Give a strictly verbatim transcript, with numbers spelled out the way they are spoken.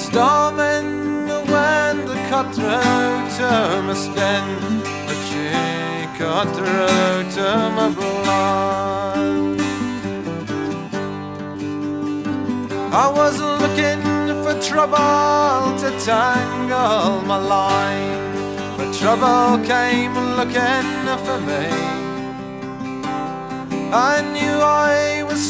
storm and the wind that cut through to my skin, but she cut through to my blood. I wasn't looking for trouble to tangle my line, but trouble came looking for me. I knew I was